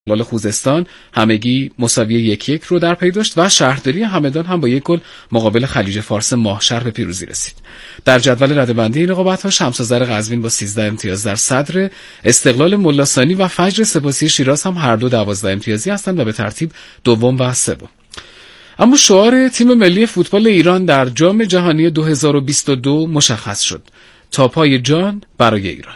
استقلال خوزستان همگی مساوی 1-1 رو در پی داشت و شهرداری همدان هم با 1 گل مقابل خلیج فارس ماهشهر به پیروزی رسید. در جدول رده‌بندی این رقابت‌ها شمس‌آذر قزوین با 13 امتیاز در صدر، استقلال ملاثانی و فجر سپاسی شیراز هم هر دو 12 امتیازی هستند و به ترتیب دوم و سوم. اما شعار تیم ملی فوتبال ایران در جام جهانی 2022 مشخص شد: تا پای جان برای ایران.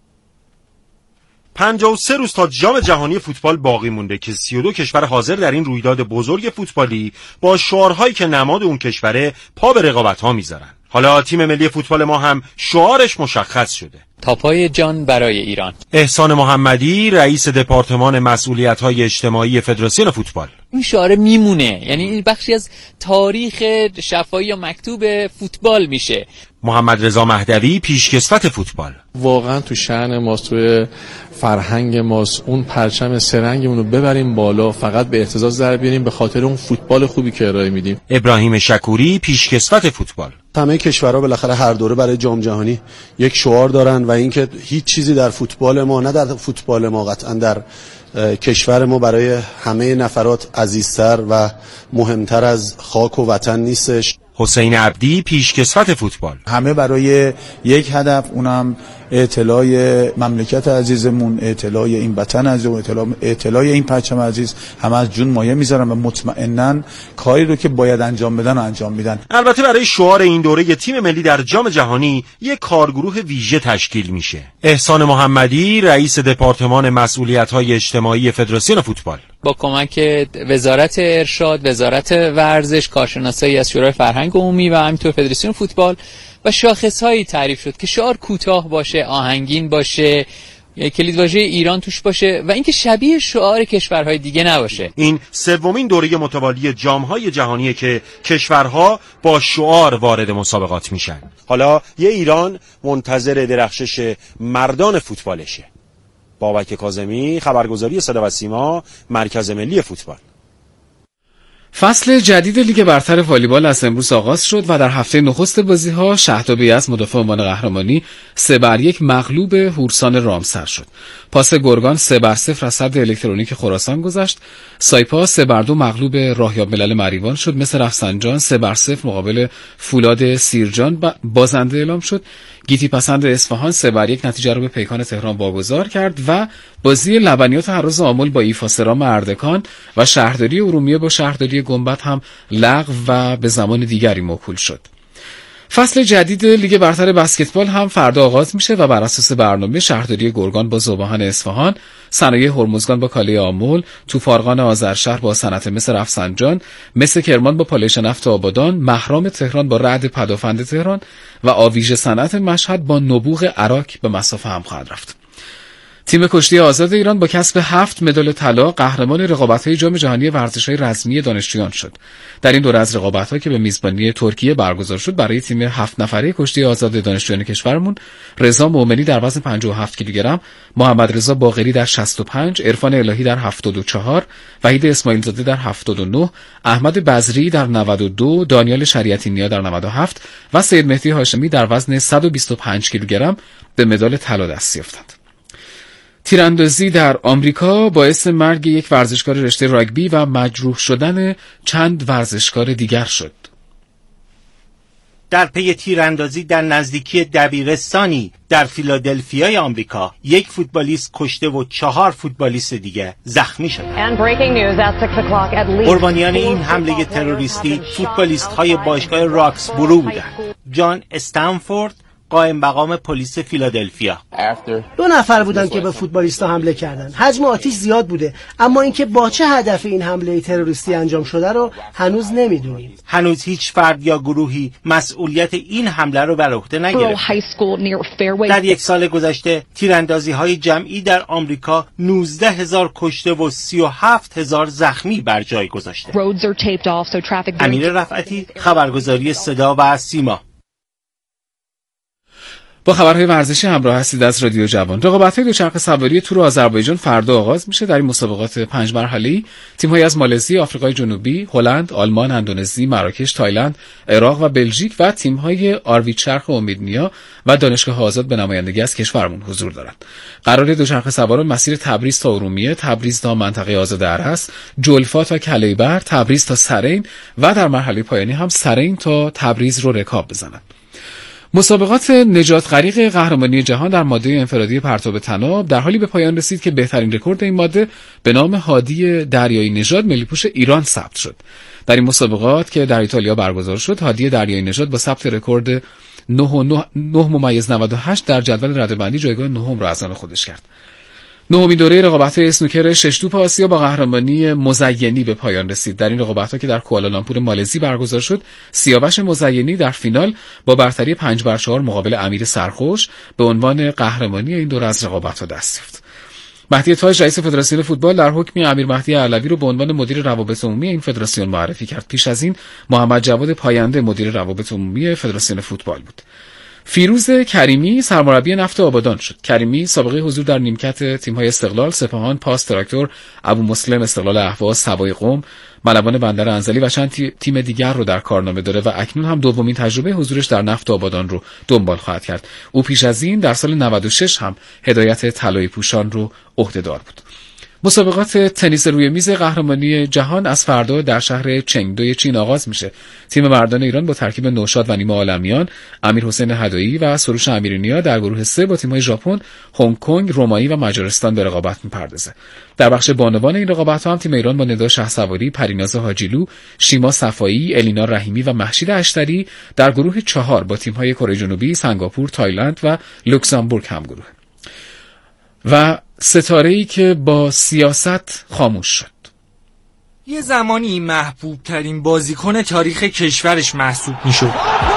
53 روز تا جام جهانی فوتبال باقی مونده که 32 کشور حاضر در این رویداد بزرگ فوتبالی با شعارهایی که نماد اون کشوره پا به رقابت‌ها میذارن. حالا تیم ملی فوتبال ما هم شعارش مشخص شده: تا پای جان برای ایران. احسان محمدی، رئیس دپارتمان مسئولیت‌های اجتماعی فدراسیون فوتبال: این شعار میمونه، یعنی این بخشی از تاریخ شفاهی یا مکتوب فوتبال میشه. محمد رضا مهدوی، پیشکسوت فوتبال: واقعا تو شأن ماست، توی فرهنگ ماست اون پرچم سرنگمون رو ببریم بالا، فقط به اهتزاز در بیاریم به خاطر اون فوتبال خوبی که ارائه میدیم. ابراهیم شکوری، پیشکسوت فوتبال: همه کشورها بالاخره هر دوره برای جام جهانی یک شعار دارن و اینکه هیچ چیزی در فوتبال ما، نه در فوتبال ما، قطعا در کشور ما برای همه نفرات عزیزتر و مهمتر از خاک و وطن نیستش. حسین عبدی، پیشکسوت فوتبال: همه برای یک هدف، اونم اطلاع مملکت عزیزمون، اطلاع این وطن عزیزمون، اطلاع این پرچم عزیز، همه از جون مایه میذارن و مطمئناً کاری رو که باید انجام بدن و انجام میدن. البته برای شعار این دوره تیم ملی در جام جهانی یک کارگروه ویژه تشکیل میشه. احسان محمدی، رئیس دپارتمان مسئولیت‌های اجتماعی فدراسیون فوتبال: با کمک وزارت ارشاد، وزارت ورزش، کارشناسایی از شورای فرهنگ عمومی و همینطور فدراسیون فوتبال و شاخصهایی تعریف شد که شعار کوتاه باشه، آهنگین باشه، کلیدواژه ایران توش باشه و اینکه شبیه شعار کشورهای دیگه نباشه. این سومین دوره متوالی جام‌های جهانیه که کشورها با شعار وارد مسابقات میشن. حالا یه ایران منتظر درخشش مردان فوتبالشه. بابک کاظمی، خبرگزاری صدا و سیما، مرکز ملی فوتبال. فصل جدید لیگ برتر والیبال از امروز آغاز شد و در هفته نخست بازی‌ها شهداب یزد مدافع عنوان قهرمانی 3-1 مغلوب هورسان رامسر شد. پاس گرگان 3-0 از صد الکترونیک خراسان گذشت. سایپا 3-2 مغلوب راهیاب ملل مریوان شد. مصر رفسنجان 3-0 مقابل فولاد سیرجان بازنده اعلام شد. گیتی پسند اصفهان 3-1 نتیجه را به پیکان تهران واگذار کرد و بازی لبنیات هراز آمل با ایفا سرام اردکان و شهرداری ارومیه با شهرداری گنبد هم لغو و به زمان دیگری موکول شد. فصل جدید لیگ برتر بسکتبال هم فردا آغاز میشه و بر اساس برنامه شهرداری گرگان با ذوباهن اصفهان، صنایع هرمزگان با کاله آمل، توفارقان آذرشهر با صنعت مس رفسنجان، مس کرمان با پالایش نفت آبادان، مهرام تهران با رعد پدافند تهران و آویژه صنعت مشهد با نبوغ عراق به مسافه هم خواهد رفت. تیم کشتی آزاد ایران با کسب 7 مدال طلا قهرمان رقابت‌های جام جهانی ورزش‌های رزمی دانشجویان شد. در این دوره از رقابت‌ها که به میزبانی ترکیه برگزار شد، برای تیم 7 نفره کشتی آزاد دانشجویان کشورمون رضا مومنی در وزن 57 کیلوگرم، محمد رضا باقری در 65، عرفان الهی در 74، وحید اسماعیل زاده در 79، احمد بزری در 92، دانیال شریعتی نیا در 97 و سید مهدی هاشمی در وزن 125 کیلوگرم به مدال طلا دست یافتند. تیراندازی در آمریکا باعث مرگ یک ورزشکار رشته راگبی و مجروح شدن چند ورزشکار دیگر شد. در پی تیراندازی در نزدیکی دبیرستانی در فیلادلفیای آمریکا، یک فوتبالیست کشته و 4 فوتبالیست دیگه زخمی شدند. قربانیان این حمله تروریستی فوتبالیست‌های باشگاه راکسبورو بودند. جان استنفورد، قائم مقام پلیس فیلادلفیا: 2 نفر بودن که به فوتبالیستا حمله کردن. حجم آتش زیاد بوده، اما اینکه با چه هدف این حمله تروریستی انجام شده رو هنوز نمیدونیم. هنوز هیچ فرد یا گروهی مسئولیت این حمله رو بر عهده نگرفته. در 1 سال گذشته تیراندازی‌های جمعی در آمریکا 19,000 کشته و 37,000 زخمی بر جای گذاشته. امیر رفعتی، خبرگزاری صدا و سیما. با خبرهای ورزشی همراه هستید از رادیو جوان. رقابت‌های دوچرخه سواری تور آذربایجان فردا آغاز میشه. در این مسابقات 5 مرحله‌ای تیم‌های از مالزی، آفریقای جنوبی، هلند، آلمان، اندونزی، مراکش، تایلند، عراق و بلژیک و تیم‌های آرویج چرخ امیدنیا و دانشگاه آزاد به نمایندگی از کشورمون حضور دارند. قرار دوچرخه سواران مسیر تبریز تا ارومیه، تبریز تا منطقه آزاد ارس، جلفا تا کلیبر، تبریز تا سرین و در مرحله پایانی هم سرین تا تبریز رو رکاب بزنند. مسابقات نجات غریق قهرمانی جهان در ماده انفرادی پرتاب طناب در حالی به پایان رسید که بهترین رکورد این ماده به نام هادی دریایی نژاد ملی‌پوش ایران ثبت شد. در این مسابقات که در ایتالیا برگزار شد، هادی دریایی نژاد با ثبت رکورد 9.98 در جدول رده‌بندی جایگاه نهم را از آن خودش کرد. نهمین دوره رقابت‌های اسنوکر 6 توپ آسیا با قهرمانی مزینی به پایان رسید. در این رقابت‌ها که در کوالالامپور مالزی برگزار شد، سیاوش مزینی در فینال با برتری 5-4 مقابل امیر سرخوش به عنوان قهرمانی این دوره از رقابت‌ها دست یافت. مهدی تاج رئیس فدراسیون فوتبال در حکم امیر مهدی علوی رو به عنوان مدیر روابط عمومی این فدراسیون معرفی کرد. پیش از این محمد جواد پاینده مدیر روابط عمومی فدراسیون فوتبال بود. فیروز کریمی سرمربی نفت آبادان شد. کریمی سابقه حضور در نیمکت تیم‌های استقلال، سپاهان، پاس، تراکتور، ابو مسلم، استقلال اهواز، سوای قم، ملوان بندر انزلی و چند تیم دیگر رو در کارنامه داره و اکنون هم دومین تجربه حضورش در نفت آبادان رو دنبال خواهد کرد. او پیش از این در سال 96 هم هدایت طلایی پوشان رو عهده‌دار بود. مسابقات تنیس روی میز قهرمانی جهان از فردا در شهر چنگدوی چین آغاز میشه. تیم مردان ایران با ترکیب نوشاد و نیما عالمیان، امیر حسین هدایی و سروش امیرنیا در گروه 3 با تیم‌های ژاپن، هنگ کنگ، رومانی و مجارستان به رقابت می‌پردازه. در بخش بانوان این رقابت‌ها هم تیم ایران با ندا شهسواری، پریناز حاجیلو، شیما صفایی، الینا رحیمی و مهشید اشتری در گروه 4 با تیم‌های کره جنوبی، سنگاپور، تایلند و لوکزامبورگ همگروه. و ستاره‌ای که با سیاست خاموش شد. یه زمانی محبوب ترین بازیکن تاریخ کشورش محسوب میشد.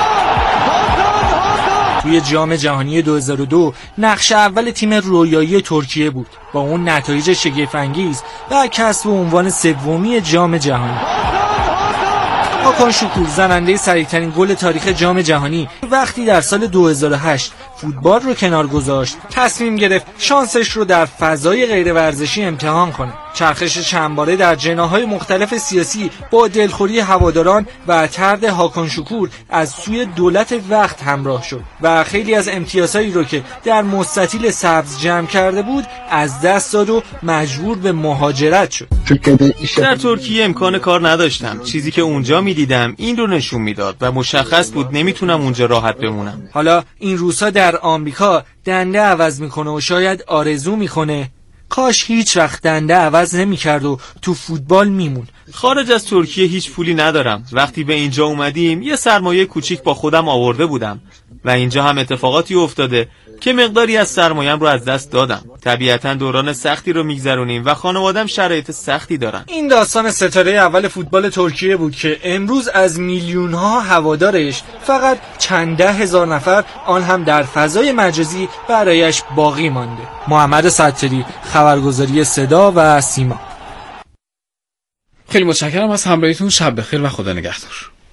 توی جام جهانی 2002 نقش اول تیم رویایی ترکیه بود با اون نتایج شگفت‌انگیز و کسب عنوان سومی جام جهانی. هاکان شکور زننده سریع‌ترین گل تاریخ جام جهانی وقتی در سال 2008 فوتبال رو کنار گذاشت، تصمیم گرفت شانسش رو در فضای غیر ورزشی امتحان کنه. چرخش چندباره در جناح‌های مختلف سیاسی با دلخوری هواداران و طرد هاکان شکور از سوی دولت وقت همراه شد و خیلی از امتیازهایی رو که در مستطیل سبز جمع کرده بود از دست داد و مجبور به مهاجرت شد. در ترکیه امکان کار نداشتم. چیزی که اونجا می‌دیدم این رو نشون میداد و مشخص بود نمیتونم اونجا راحت بمونم. حالا این روزها در آمریکا دنده عوض میکنه و شاید آرزو میکنه کاش هیچ وقت دنده عوض نمیکرد و تو فوتبال میمون. خارج از ترکیه هیچ پولی ندارم. وقتی به اینجا اومدیم یه سرمایه کوچیک با خودم آورده بودم و اینجا هم اتفاقاتی افتاده که مقداری از سرمایه‌ام رو از دست دادم. طبیعتاً دوران سختی رو میگذرونیم و خانواده‌ام شرایط سختی دارن. این داستان ستاره اول فوتبال ترکیه بود که امروز از میلیون‌ها هوادارش فقط چند ده هزار نفر آن هم در فضای مجازی برایش باقی مانده. محمد ستاری، خبرگزاری صدا و سیما. خیلی متشکرم از همراهیتون. شب بخیر و خدا نگهدار.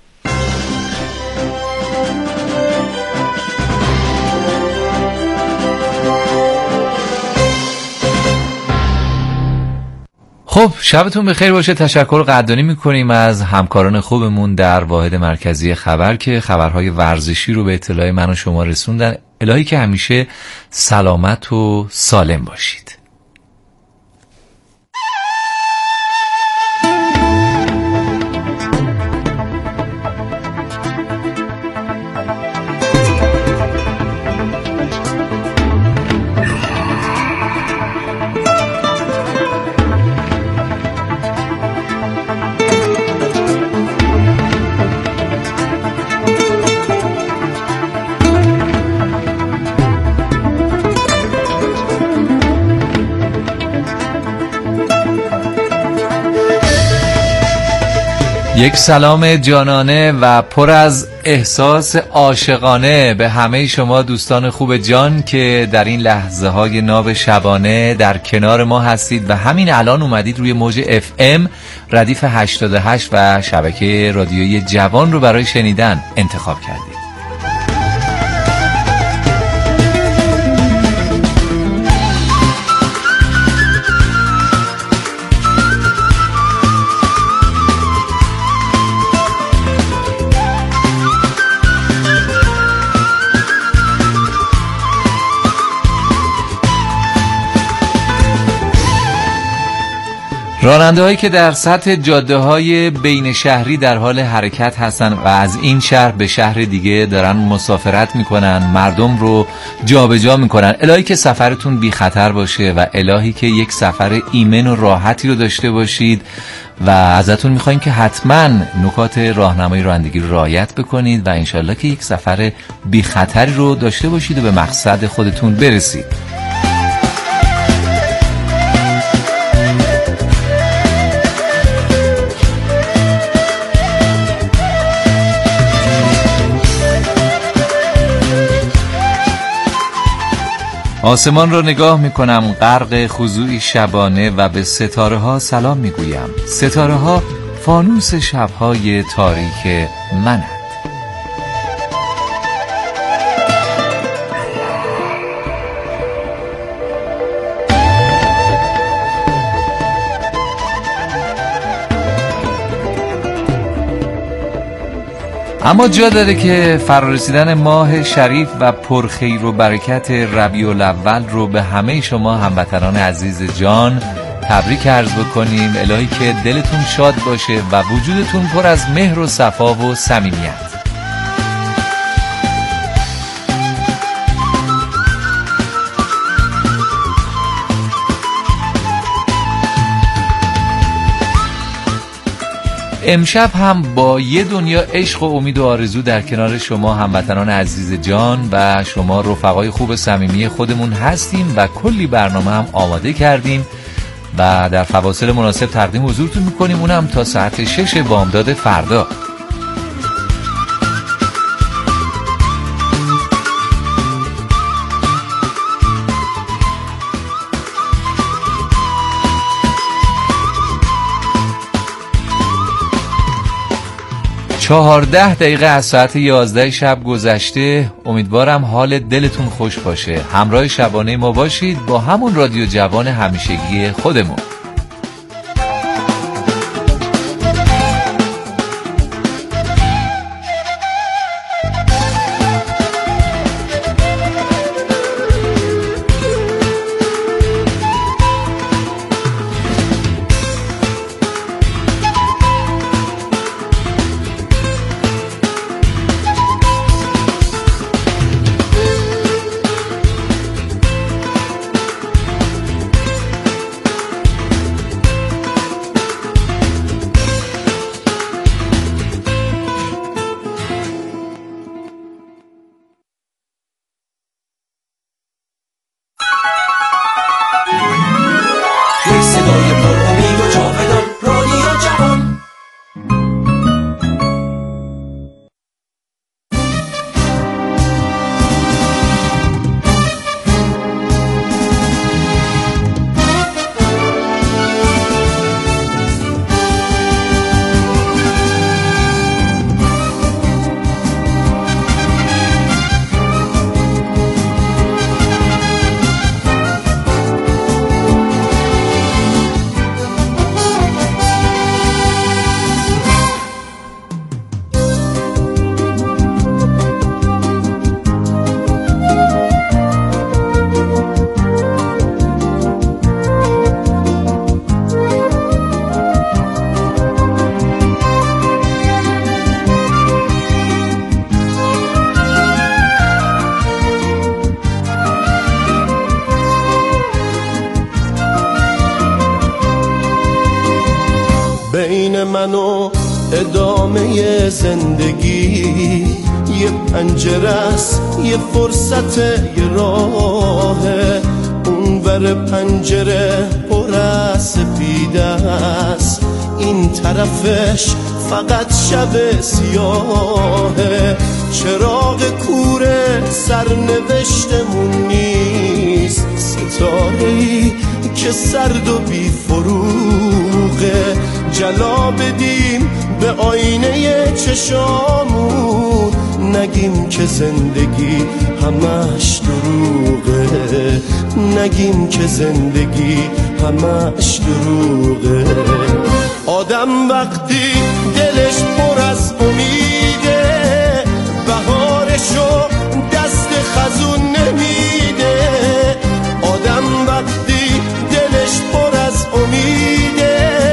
خب شبتون بخیر باشه. تشکر قدردانی میکنیم از همکاران خوبمون در واحد مرکزی خبر که خبرهای ورزشی رو به اطلاع من و شما رسوندن. الهی که همیشه سلامت و سالم باشید. یک سلام جانانه و پر از احساس عاشقانه به همه شما دوستان خوب جان که در این لحظه های ناب شبانه در کنار ما هستید و همین الان اومدید روی موج FM ردیف 88 و شبکه رادیویی جوان رو برای شنیدن انتخاب کردید. راننده‌هایی که در سطح جاده‌های بین شهری در حال حرکت هستن و از این شهر به شهر دیگه دارن مسافرت میکنن، مردم رو جابجا میکنن، الهی که سفرتون بی خطر باشه و الهی که یک سفر ایمن و راحتی رو داشته باشید و ازتون میخوایم که حتما نکات راهنمایی رانندگی رو رعایت بکنید و انشالله که یک سفر بی خطری رو داشته باشید و به مقصد خودتون برسید. آسمان را نگاه میکنم غرق خضوعی شبانه و به ستاره ها سلام میگویم. ستاره ها فانوس شبهای تاریک منند. اما جا داره که فرارسیدن ماه شریف و پرخیر و برکت ربیع الاول رو به همه شما هموطنان عزیز جان تبریک عرض بکنیم. الهی که دلتون شاد باشه و وجودتون پر از مهر و صفا و صمیمیت. امشب هم با یه دنیا عشق و امید و آرزو در کنار شما هموطنان عزیز جان و شما رفقای خوب صمیمی خودمون هستیم و کلی برنامه هم آماده کردیم و در فواصل مناسب تقدیم حضورتون میکنیم، اونم تا ساعت 6 بامداد فردا. 14 دقیقه از ساعت 11 شب گذشته. امیدوارم حال دلتون خوش باشه. همراه شبانه ما باشید با همون رادیو جوان همیشگی خودمون. من و ادامه زندگی یه پنجره است، یه فرصت، یه راهه. اون ور پنجره پر از سپیده است، این طرفش فقط شب سیاهه. چراغ کوره سرنوشتمون نیست، ستاره‌ای که سرد و بی فروغه. جلا بدیم به آینه چشامون، نگیم که زندگی همش دروغه، نگیم که زندگی همش دروغه. آدم وقتی دلش پر از امیده، بهارشو دست خزون نمیده. آدم وقتی دلش پر از امیده،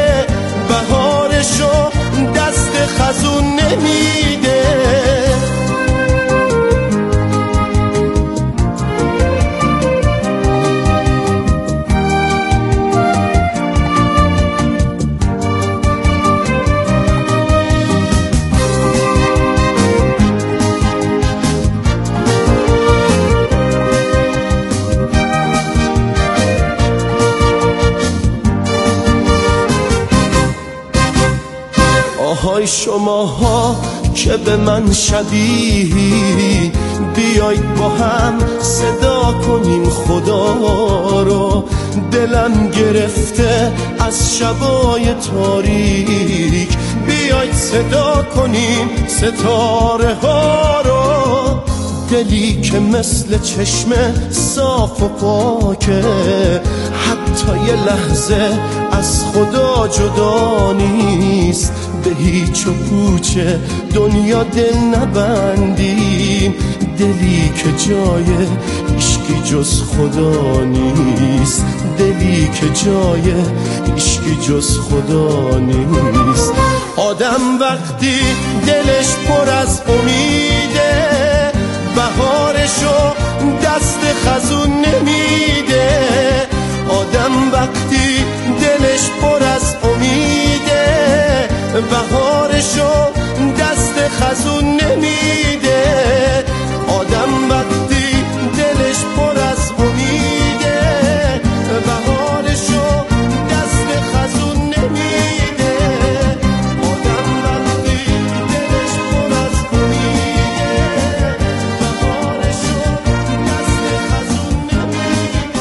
آهای شماها که به من شبیهی، بیایید با هم صدا کنیم خدا رو. دلم گرفته از شبای تاریک، بیایید صدا کنیم ستاره ها رو. دلی که مثل چشمه صاف و پاکه، حتی یه لحظه از خدا جدا نیست. به هیچ و پوچه دنیا دل نبندیم، دلی که جای هیچکی جز خدا نیست. دلی که جای هیچکی جز خدا نیست. آدم وقتی دلش پر از امیده، بهارشو دست خزون نمیده. آدم وقتی دلش پر از امیده، بهارشو دست خزون نمیده. آدم وقتی دلش پر از امیده، بهارشو دست خزون نمیده. آدم وقتی دلش پر از امیده، بهارشو دست خزون نمیده.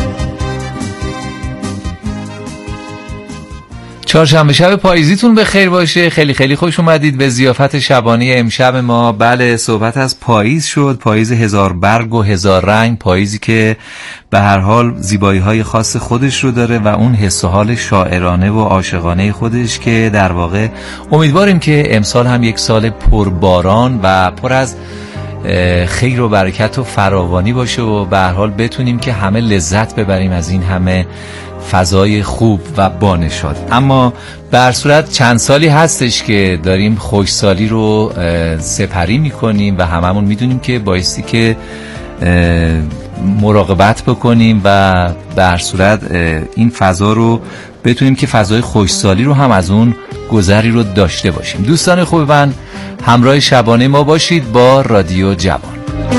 چهارشنبه شب پاییزیتون به خیر باشه. خیلی خیلی خوش اومدید به ضیافت شبانه امشب ما. بله، صحبت از پاییز شد، پاییز هزار برگ و هزار رنگ، پاییزی که به هر حال زیبایی‌های خاص خودش رو داره و اون حس و حال شاعرانه و عاشقانه خودش که در واقع امیدواریم که امسال هم یک سال پرباران و پر از خیر و برکت و فراوانی باشه و به هر حال بتونیم که همه لذت ببریم از این همه فضای خوب و بانشاد. اما به هر صورت چند سالی هستش که داریم خوشسالی رو سپری میکنیم و هممون میدونیم که بایستی که مراقبت بکنیم و به هر صورت این فضا رو بتونیم که فضای خوشسالی رو هم از اون گذری رو داشته باشیم. دوستان خوب من، همراه شبانه ما باشید با رادیو جوان.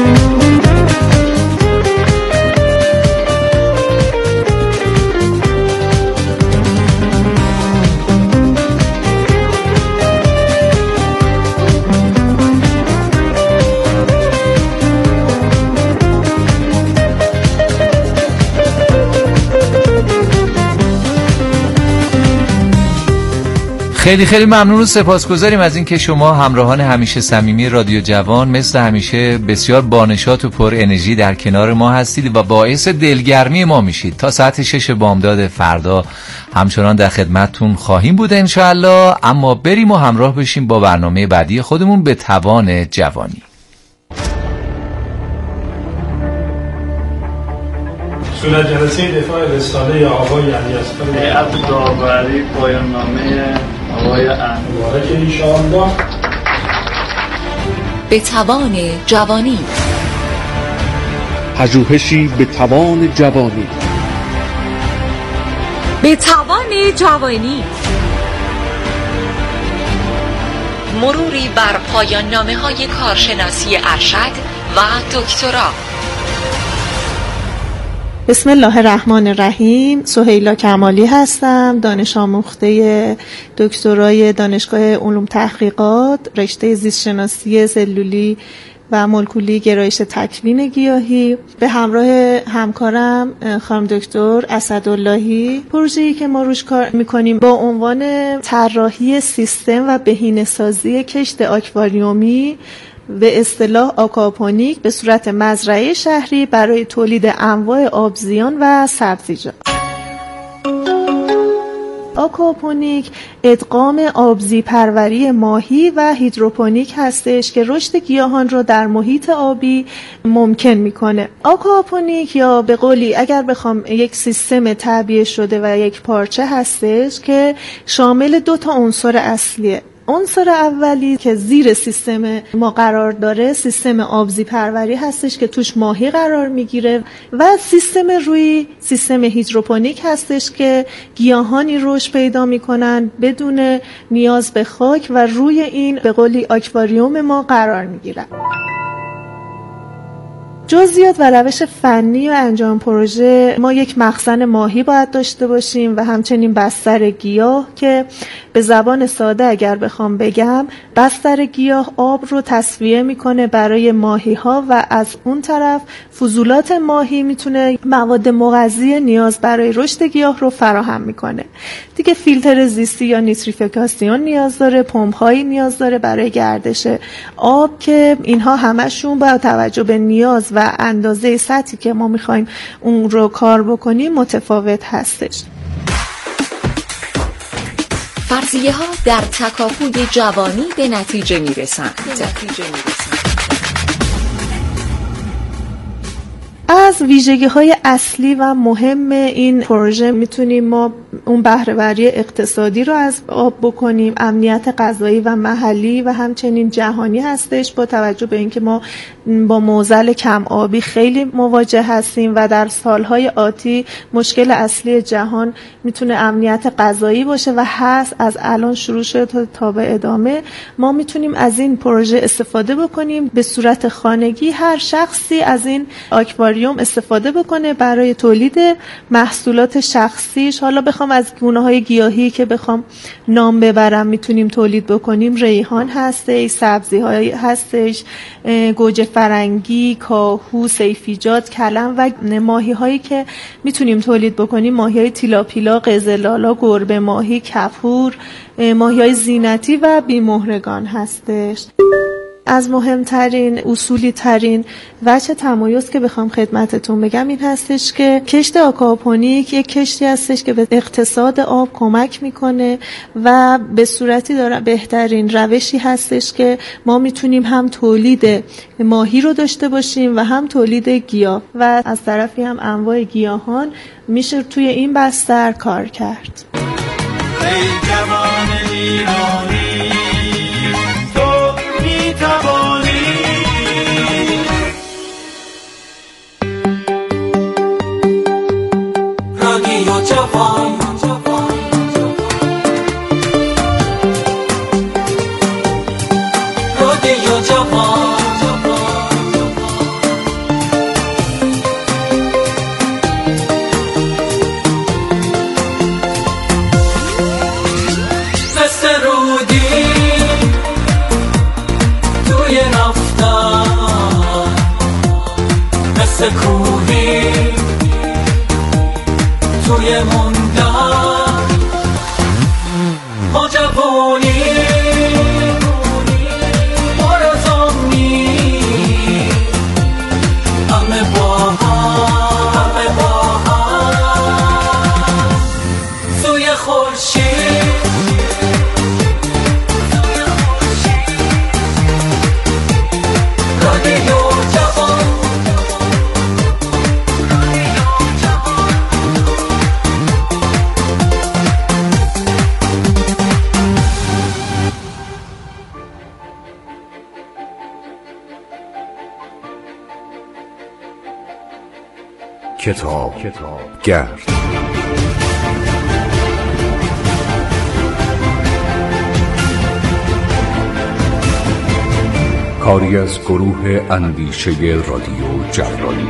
خیلی خیلی ممنون و سپاسگزاریم از این که شما همراهان همیشه صمیمی رادیو جوان مثل همیشه بسیار بانشات و پر انرژی در کنار ما هستید و باعث دلگرمی ما میشید. تا ساعت 6 بامداد فردا همچنان در خدمتتون خواهیم بود انشاءالله. اما بریم و همراه بشیم با برنامه بعدی خودمون به توان جوانی. صورت جلسه دفاع رساله آقای علیاصغر هیئت داوری، پایان نامه آقای انوار که انشاءالله. به توان جوانی، پژوهشی به توان جوانی. به توان جوانی، مروری بر پایان نامه های کارشناسی ارشد و دکترا. بسم الله الرحمن الرحیم. سهیلا کمالی هستم، دانش آموخته دکترای دانشگاه علوم تحقیقات، رشته زیست شناسی سلولی و مولکولی گرایش تکوین گیاهی. به همراه همکارم خانم دکتر اسداللهی، پروژه‌ای که ما روش کار میکنیم با عنوان طراحی سیستم و بهینه‌سازی کشت آکواریومی، به اصطلاح آکواپونیک، به صورت مزرعه شهری برای تولید انواع آبزیان و سبزیجات. آکواپونیک ادغام آبزی پروری ماهی و هیدروپونیک هستش که رشد گیاهان رو در محیط آبی ممکن میکنه. آکواپونیک یا به قولی اگر بخوام یک سیستم تعبیه شده و یک پارچه هستش که شامل 2 عنصر اصلیه. عنصر اولی که زیر سیستم ما قرار داره سیستم آبزی پروری هستش که توش ماهی قرار میگیره و سیستم روی سیستم هیدروپونیک هستش که گیاهانی رشد پیدا میکنن بدون نیاز به خاک و روی این به قولی آکواریوم ما قرار میگیرن. جزئیات و روش فنی و انجام پروژه، ما یک مخزن ماهی باید داشته باشیم و همچنین بستر گیاه که به زبان ساده اگر بخوام بگم، بستر گیاه آب رو تصفیه میکنه برای ماهی ها و از اون طرف فضولات ماهی میتونه مواد مغذی نیاز برای رشد گیاه رو فراهم میکنه. دیگه فیلتر زیستی یا نیتریفیکاسیون نیاز داره، پمپ هایی نیاز داره برای گردش آب که اینها همشون با توجه به نیاز و اندازه سطحی که ما میخوایم اون رو کار بکنیم متفاوت هستش. فرضیه ها در تکاپوی جوانی به نتیجه میرسند. از ویژگی‌های اصلی و مهم این پروژه میتونیم ما اون بهره‌وری اقتصادی رو از آب بکنیم، امنیت غذایی و محلی و همچنین جهانی هستش، با توجه به اینکه ما با معضل کم آبی خیلی مواجه هستیم و در سالهای آتی مشکل اصلی جهان میتونه امنیت غذایی باشه و هست، از الان شروع شده تا به ادامه. ما میتونیم از این پروژه استفاده بکنیم به صورت خانگی، هر شخصی از این آکواریوم استفاده بکنه برای تولید محصولات شخصیش. حالا بخوام از گونه‌های گیاهی که بخوام نام ببرم میتونیم تولید بکنیم، ریحان هستش، سبزی‌های هستش، گوجه فرنگی، کاهو، سیفیجات، کلم و ماهی‌هایی که میتونیم تولید بکنیم ماهی‌های تیلاپیلا، قزلالا، گربه ماهی، کپور، ماهی‌های زینتی و بی‌مهرگان هستش. از مهمترین اصولی ترین وجه تمایز که بخوام خدمتتون بگم این هستش که کشت آکواپونیک یک کشتی هستش که به اقتصاد آب کمک میکنه و به صورتی داره بهترین روشی هستش که ما میتونیم هم تولید ماهی رو داشته باشیم و هم تولید گیاه و از طرفی هم انواع گیاهان میشه توی این بستر کار کرد. ای جوان ایرانی رادیو جوان رادیو جوان مثل رودی توی رفتن، مثل کوهی توی موندن، ما جوانی آرزومی همه با هم سوی خورشید رادیو جوان کتاب گرد. کاری از گروه اندیشه رادیو جوان.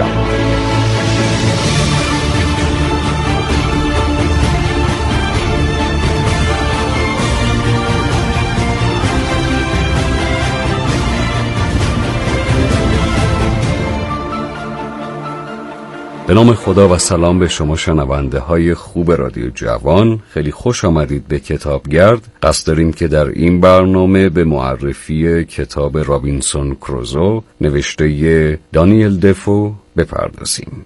به نام خدا و سلام به شما شنونده های خوب رادیو جوان. خیلی خوش آمدید به کتابگرد. قصد داریم که در این برنامه به معرفی کتاب رابینسون کروزو نوشته دانیل دفو بپردازیم.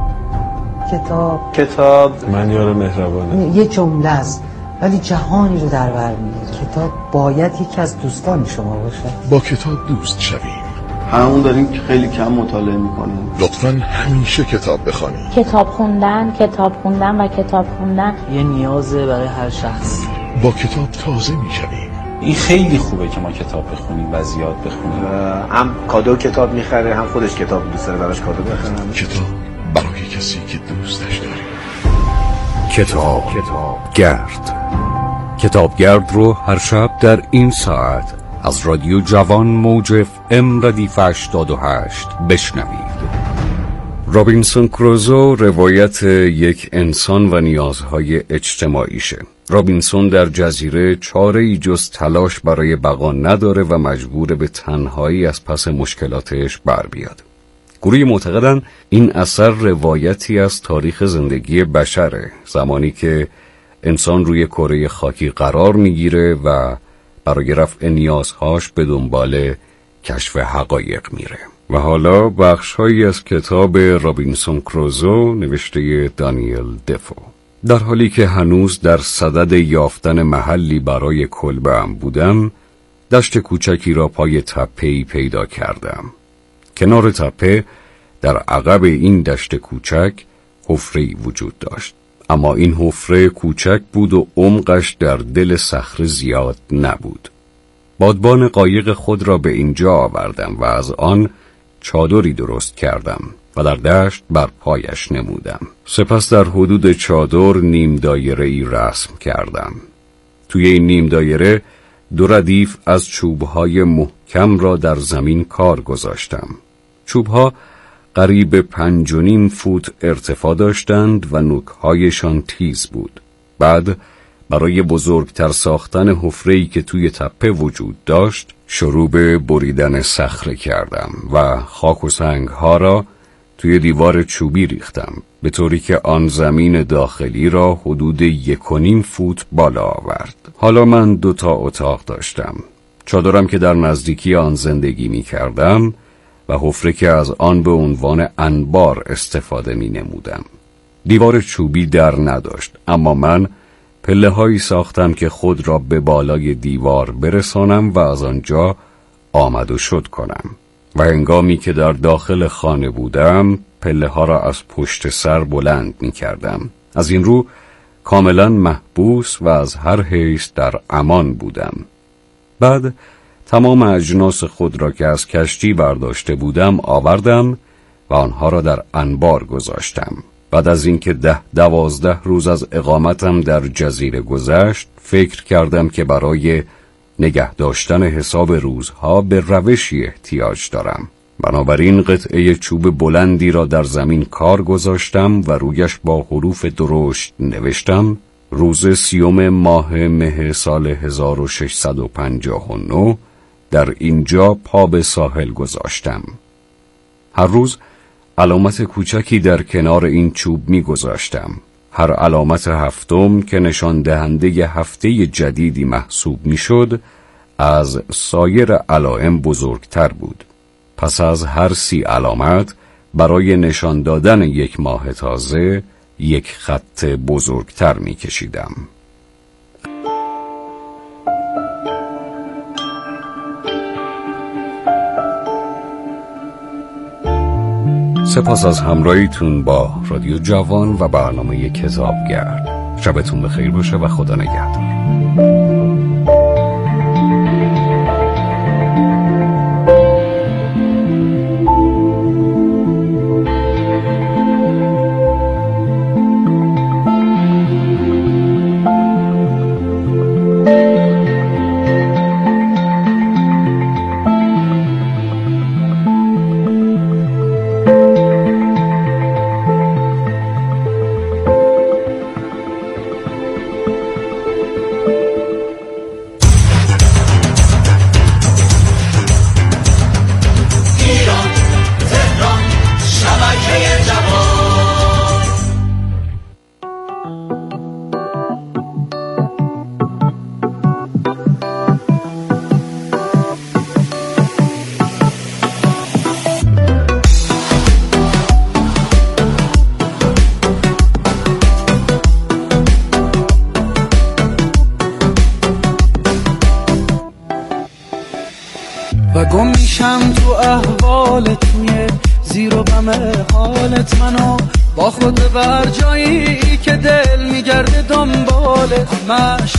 کتاب من یار مهربانه، یه جمله است ولی جهانی رو در بر میگیره. کتاب باید یکی از دوستان شما باشه. با کتاب دوست شویم. همون داریم که خیلی کم مطالعه میکنیم. لطفاً همیشه کتاب بخوانید. کتاب خوندن و کتاب خوندن یه نیازه برای هر شخص. با کتاب تازه میشویم. این خیلی خوبه که ما کتاب بخونیم و زیاد بخونیم. هم کادو کتاب میخره، هم خودش کتاب دوست داره براش کادو بخره. کتاب برای کسی که دوستش داره. کتاب گرد. کتابگرد رو هر شب در این ساعت از رادیو جوان موج FM ردیف 88 بشنوید. رابینسون کروزو روایت یک انسان و نیازهای اجتماعیشه. رابینسون در جزیره چاره‌ای جز تلاش برای بقا نداره و مجبور به تنهایی از پس مشکلاتش بر بیاد. گروهی معتقدن این اثر روایتی از تاریخ زندگی بشره، زمانی که انسان روی کره خاکی قرار میگیره و برای رفع نیازهاش به دنبال کشف حقایق میره. و حالا بخش‌هایی از کتاب رابینسون کروزو نوشته دانیل دفو. در حالی که هنوز در صدد یافتن محلی برای کلبه‌ام بودم، دشت کوچکی را پای تپه‌ای پیدا کردم. کنار تپه در عقب این دشت کوچک حفره‌ای وجود داشت، اما این حفره کوچک بود و عمقش در دل صخره زیاد نبود. بادبان قایق خود را به اینجا آوردم و از آن چادری درست کردم و در دشت بر پایش نمودم. سپس در حدود چادر نیم دایره‌ای رسم کردم. توی این نیم دایره 2 ردیف از چوب‌های محکم را در زمین کار گذاشتم. چوب‌ها قریب 5.5 فوت ارتفاع داشتند و نوک‌هایشان تیز بود. بعد برای بزرگتر ساختن حفره‌ای که توی تپه وجود داشت، شروع به بریدن صخره کردم و خاک و سنگ‌ها را توی دیوار چوبی ریختم، به طوری که آن زمین داخلی را حدود 1.5 فوت بالا آورد. حالا من 2 تا اتاق داشتم. چادرم که در نزدیکی آن زندگی می کردم و حفره که از آن به عنوان انبار استفاده می نمودم. دیوار چوبی در نداشت، اما من پله‌هایی ساختم که خود را به بالای دیوار برسانم و از آنجا آمد و شد کنم. و هنگامی که در داخل خانه بودم، پله‌ها را از پشت سر بلند می کردم. از این رو کاملا محبوس و از هر حیث در امان بودم. بعد تمام اجناس خود را که از کشتی برداشته بودم آوردم و آنها را در انبار گذاشتم. بعد از اینکه 10-12 روز از اقامتم در جزیره گذشت، فکر کردم که برای نگه داشتن حساب روزها به روشی احتیاج دارم. بنابراین قطعه چوب بلندی را در زمین کار گذاشتم و رویش با حروف درشت نوشتم: روز 30 ماه مه سال 1659 در اینجا پا به ساحل گذاشتم. هر روز علامت کوچکی در کنار این چوب می گذاشتم. هر علامت هفتم که نشان دهنده هفته جدیدی محسوب می شد، از سایر علائم بزرگتر بود. پس از هر 30 علامت برای نشان دادن یک ماه تازه یک خط بزرگتر می کشیدم. سپاس از همراهیتون با رادیو جوان و برنامه کتابگرد. شبتون بخیر باشه و خدا نگهدار. و گم میشم تو احوالت، توی زیر و بم حالت، منو با خود بر جایی که دل میگرده دنبالت.